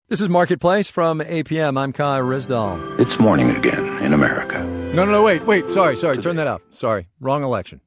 This is Marketplace from APM. I'm Kai Rizdal. It's morning again in America. No, wait. Sorry. Turn that up. Sorry. Wrong election.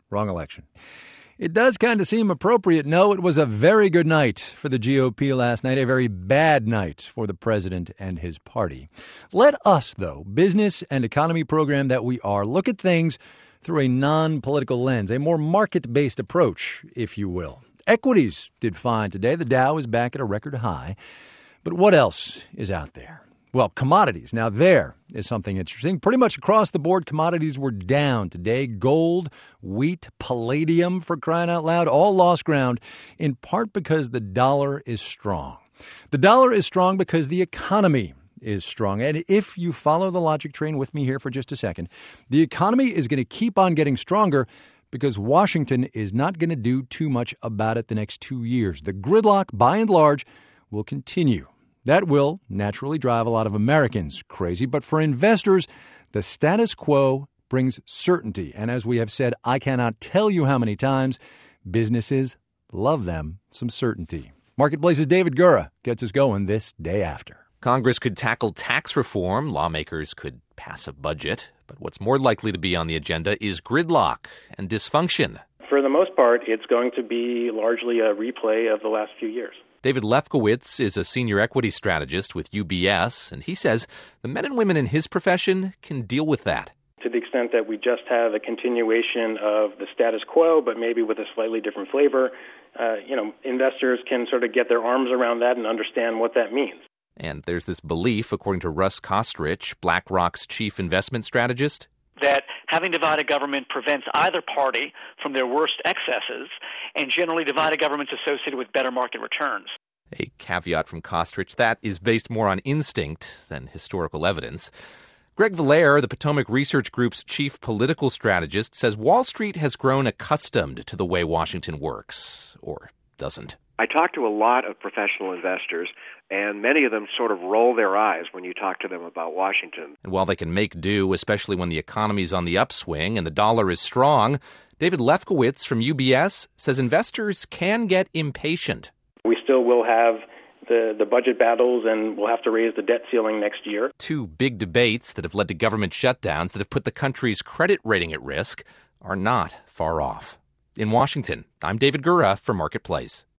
It does kind of seem appropriate. No, it was a very good night for the GOP last night, a very bad night for the president and his party. Let us, though, business and economy program that we are, look at things through a non-political lens, a more market-based approach, if you will. Equities did fine today. The Dow is back at a record high. But what else is out there? Well, commodities. Now, there is something interesting. Pretty much across the board, commodities were down today. Gold, wheat, palladium, for crying out loud, all lost ground, in part because the dollar is strong. The dollar is strong because the economy is strong. And if you follow the logic train with me here for just a second, the economy is going to keep on getting stronger because Washington is not going to do too much about it the next 2 years. The gridlock, by and large, will continue. That will naturally drive a lot of Americans crazy. But for investors, the status quo brings certainty. And as we have said, I cannot tell you how many times, businesses love them some certainty. Marketplace's David Gura gets us going this day after. Congress could tackle tax reform. Lawmakers could pass a budget. But what's more likely to be on the agenda is gridlock and dysfunction. For the most part, it's going to be largely a replay of the last few years. David Lefkowitz is a senior equity strategist with UBS, and he says the men and women in his profession can deal with that. To the extent that we just have a continuation of the status quo, but maybe with a slightly different flavor, investors can sort of get their arms around that and understand what that means. And there's this belief, according to Russ Kostrich, BlackRock's chief investment strategist, that having divided government prevents either party from their worst excesses, and generally divided government's associated with better market returns. A caveat from Kostrich that is based more on instinct than historical evidence. Greg Valere, the Potomac Research Group's chief political strategist, says Wall Street has grown accustomed to the way Washington works, or doesn't. I talk to a lot of professional investors, and many of them sort of roll their eyes when you talk to them about Washington. And while they can make do, especially when the economy's on the upswing and the dollar is strong, David Lefkowitz from UBS says investors can get impatient. We still will have the budget battles, and we'll have to raise the debt ceiling next year. Two big debates that have led to government shutdowns that have put the country's credit rating at risk are not far off. In Washington, I'm David Gura for Marketplace.